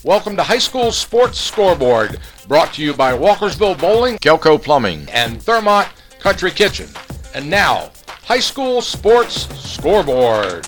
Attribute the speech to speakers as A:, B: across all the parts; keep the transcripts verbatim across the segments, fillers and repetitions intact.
A: Welcome to High School Sports Scoreboard, brought to you by Walkersville Bowling, Kelco Plumbing, and Thermont Country Kitchen. And now, High School Sports Scoreboard.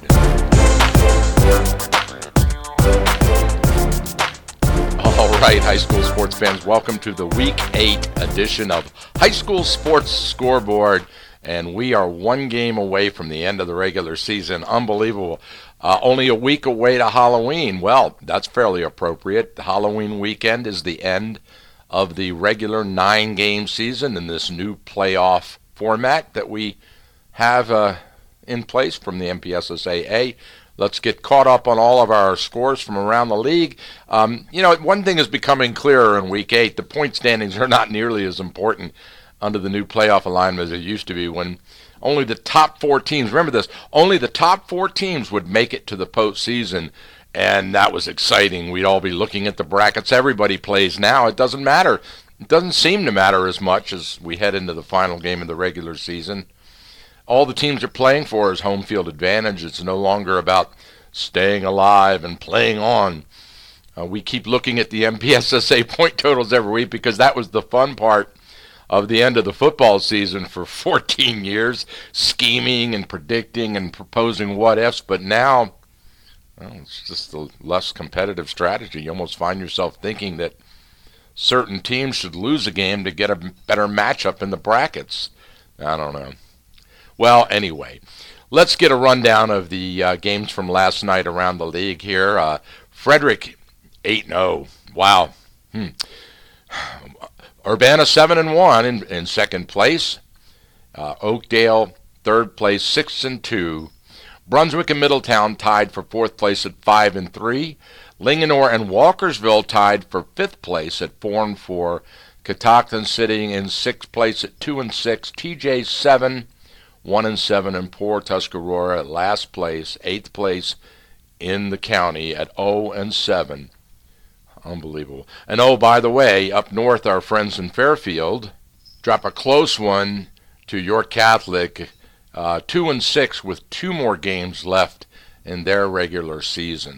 A: All right, high school sports fans, welcome to the Week eight edition of High School Sports Scoreboard. And we are one game away from the end of the regular season. Unbelievable. Uh, only a week away to Halloween. Well, that's fairly appropriate. The Halloween weekend is the end of the regular nine-game season in this new playoff format that we have uh, in place from the M P S S A A. Let's get caught up on all of our scores from around the league. Um, you know, one thing is becoming clearer in Week eight. The point standings are not nearly as important under the new playoff alignment as it used to be, when only the top four teams, remember this, only the top four teams would make it to the postseason, and that was exciting. We'd all be looking at the brackets everybody plays now. It doesn't matter. It doesn't seem to matter as much as we head into the final game of the regular season. All the teams are playing for is home field advantage. It's no longer about staying alive and playing on. Uh, we keep looking at the M P S S A point totals every week because that was the fun part of the end of the football season for fourteen years, scheming and predicting and proposing what-ifs. But now, well, it's just a less competitive strategy. You almost find yourself thinking that certain teams should lose a game to get a better matchup in the brackets. I don't know. Well, anyway, let's get a rundown of the uh, games from last night around the league here. Uh, Frederick, eight and oh. Wow. Hmm. Urbana seven and one in, in second place. Uh, Oakdale third place, six and two. Brunswick and Middletown tied for fourth place at five and three. Linganore and Walkersville tied for fifth place at four and four. Catoctin sitting in sixth place at two and six. T J seven, one and seven, and poor Tuscarora at last place, eighth place in the county at zero and seven. Unbelievable. And oh, by the way, up north, our friends in Fairfield drop a close one to York Catholic, uh, two and six with two more games left in their regular season.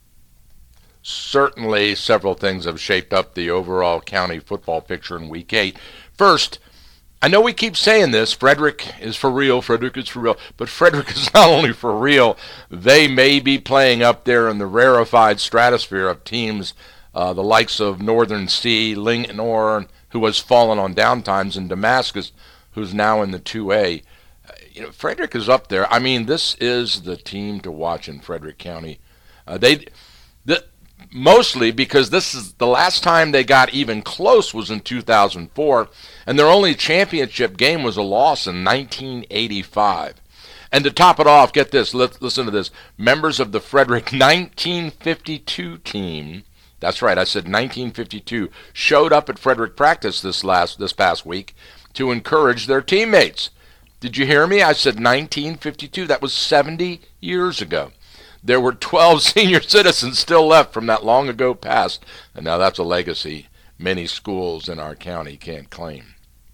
A: Certainly, several things have shaped up the overall county football picture in Week eight. First, I know we keep saying this, Frederick is for real, Frederick is for real, but Frederick is not only for real, they may be playing up there in the rarefied stratosphere of teams Uh, the likes of Northern C, Linganore, who has fallen on downtimes, and Damascus, who's now in the two A. Uh, you know, Frederick is up there. I mean, this is the team to watch in Frederick County. Uh, they, the, mostly because this is the last time they got even close was in two thousand four, and their only championship game was a loss in nineteen eighty-five. And to top it off, get this, let's listen to this. Members of the Frederick nineteen fifty-two team, that's right, I said nineteen fifty-two, showed up at Frederick practice this last this past week to encourage their teammates. Did you hear me? I said nineteen fifty-two. That was seventy years ago. There were twelve senior citizens still left from that long ago past, and now that's a legacy many schools in our county can't claim.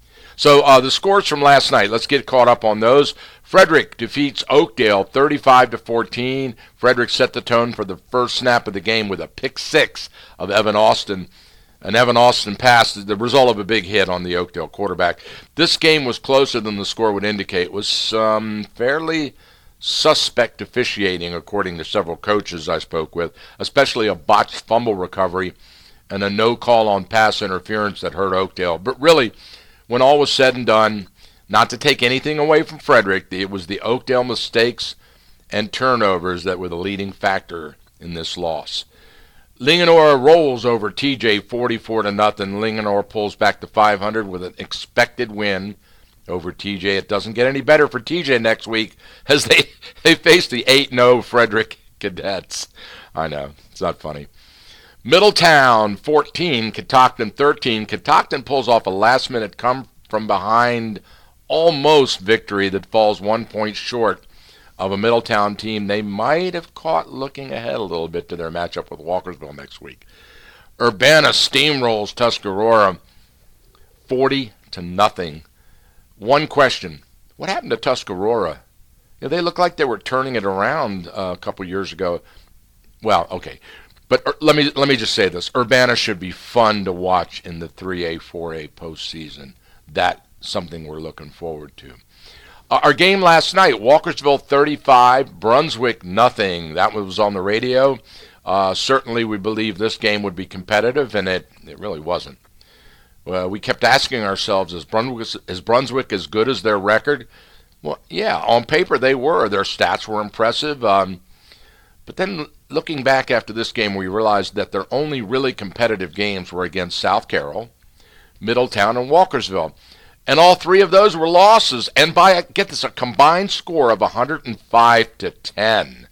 A: So uh, the scores from last night, let's get caught up on those. Frederick defeats Oakdale thirty-five to fourteen. Frederick set the tone for the first snap of the game with a pick six of Evan Austin. An Evan Austin pass, the result of a big hit on the Oakdale quarterback. This game was closer than the score would indicate. It was some fairly suspect officiating, according to several coaches I spoke with, especially a botched fumble recovery and a no call on pass interference that hurt Oakdale. But really, when all was said and done, not to take anything away from Frederick, it was the Oakdale mistakes and turnovers that were the leading factor in this loss. Linganore rolls over T J forty-four to nothing. Linganore pulls back to five hundred with an expected win over T J. It doesn't get any better for T J next week as they, they face the eight and oh Frederick Cadets. I know, it's not funny. Middletown fourteen, Catoctin thirteen. Catoctin pulls off a last-minute come from behind almost victory that falls one point short of a Middletown team they might have caught looking ahead a little bit to their matchup with Walkersville next week. Urbana steamrolls Tuscarora forty to nothing. One question, what happened to Tuscarora? You know, they looked like they were turning it around uh, a couple years ago. Well, okay. But er, let me let me just say this: Urbana should be fun to watch in the three A, four A postseason. That's something we're looking forward to. Uh, our game last night: Walkersville thirty-five, Brunswick nothing. That was on the radio. Uh, certainly, we believe this game would be competitive, and it it really wasn't. Well, we kept asking ourselves: Is Brunswick is Brunswick as good as their record? Well, yeah, on paper they were. Their stats were impressive. Um, but then looking back after this game, we realized that their only really competitive games were against South Carroll, Middletown, and Walkersville. And all three of those were losses. And by, get this, a combined score of one hundred five to ten.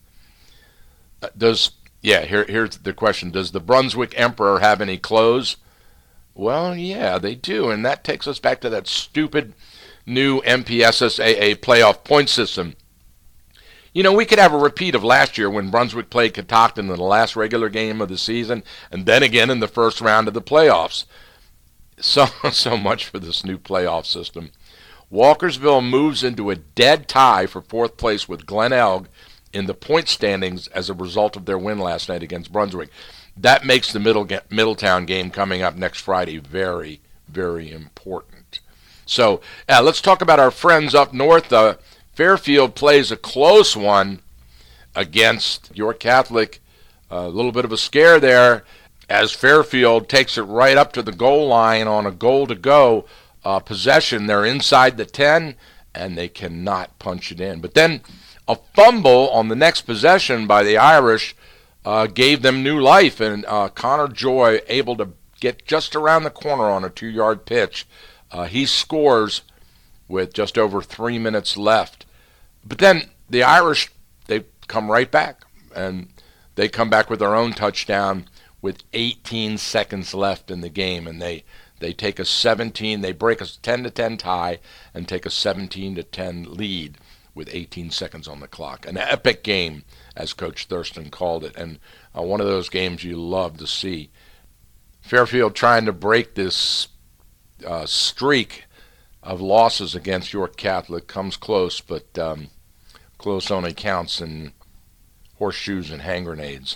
A: Uh, does, yeah, here, here's the question. Does the Brunswick Emperor have any clothes? Well, yeah, they do. And that takes us back to that stupid new M P S S A A playoff point system. You know, we could have a repeat of last year when Brunswick played Catoctin in the last regular game of the season and then again in the first round of the playoffs. So, so much for this new playoff system. Walkersville moves into a dead tie for fourth place with Glen Elg in the point standings as a result of their win last night against Brunswick. That makes the Middle, Middletown game coming up next Friday very, very important. So uh, let's talk about our friends up north. Uh, Fairfield plays a close one against York Catholic. A little bit of a scare there as Fairfield takes it right up to the goal line on a goal-to-go uh, possession. They're inside the ten, and they cannot punch it in. But then a fumble on the next possession by the Irish uh, gave them new life, and uh, Connor Joy able to get just around the corner on a two-yard pitch. Uh, he scores with just over three minutes left. But then the Irish, they come right back, and they come back with their own touchdown with eighteen seconds left in the game, and they, they take a seventeen, they break a ten to ten tie and take a seventeen to ten lead with eighteen seconds on the clock. An epic game, as Coach Thurston called it, and uh, one of those games you love to see. Fairfield trying to break this uh, streak of losses against York Catholic comes close, but um, close only counts in horseshoes and hand grenades.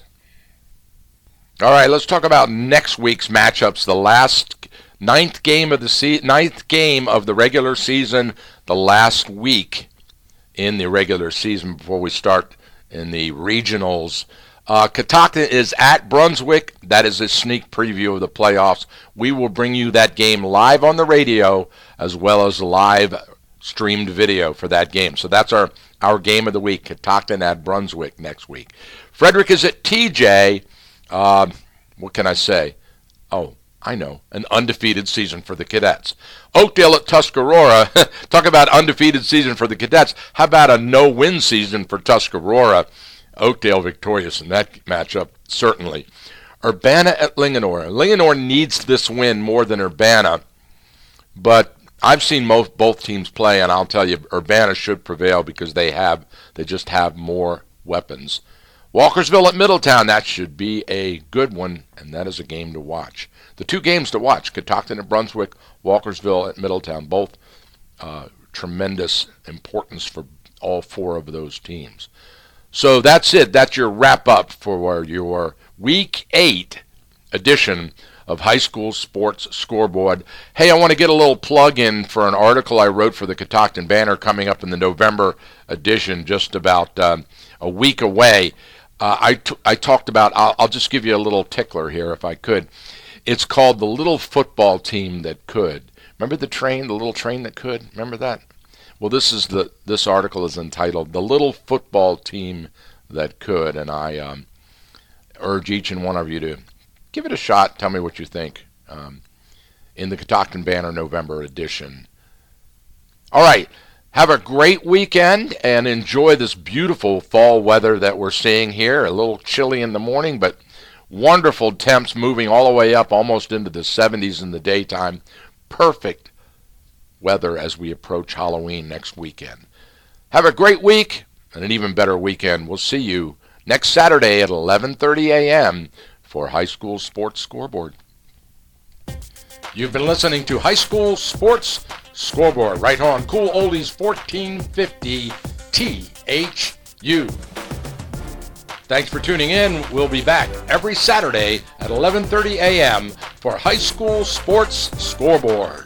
A: All right, let's talk about next week's matchups. The last ninth game of the se- ninth game of the regular season, the last week in the regular season before we start in the regionals. Uh, Catoctin is at Brunswick. That is a sneak preview of the playoffs. We will bring you that game live on the radio as well as live streamed video for that game. So that's our, our game of the week, Catoctin at Brunswick next week. Frederick is at T J. Uh, what can I say? Oh, I know, an undefeated season for the Cadets. Oakdale at Tuscarora. Talk about undefeated season for the Cadets. How about a no-win season for Tuscarora? Oakdale victorious in that matchup, certainly. Urbana at Linganore. Linganore needs this win more than Urbana, but I've seen most, both teams play, and I'll tell you, Urbana should prevail because they have, they just have more weapons. Walkersville at Middletown, that should be a good one, and that is a game to watch. The two games to watch, Catoctin at Brunswick, Walkersville at Middletown, both uh, tremendous importance for all four of those teams. So that's it. That's your wrap-up for your Week eight edition of High School Sports Scoreboard. Hey, I want to get a little plug in for an article I wrote for the Catoctin Banner coming up in the November edition, just about um, a week away. Uh, I, t- I talked about, I'll, I'll just give you a little tickler here if I could. It's called The Little Football Team That Could. Remember the train, the little train that could? Remember that? Well, this is the this article is entitled "The Little Football Team That Could," and I um, urge each and one of you to give it a shot. Tell me what you think um, in the Catoctin Banner November edition. All right, have a great weekend and enjoy this beautiful fall weather that we're seeing here. A little chilly in the morning, but wonderful temps moving all the way up almost into the seventies in the daytime. Perfect weather as we approach Halloween next weekend. Have a great week and an even better weekend. We'll see you next Saturday at eleven thirty a.m. for High School Sports Scoreboard. You've been listening to High School Sports Scoreboard right on Cool Oldies fourteen fifty T H U. Thanks for tuning in. We'll be back every Saturday at eleven thirty a.m. for High School Sports Scoreboard.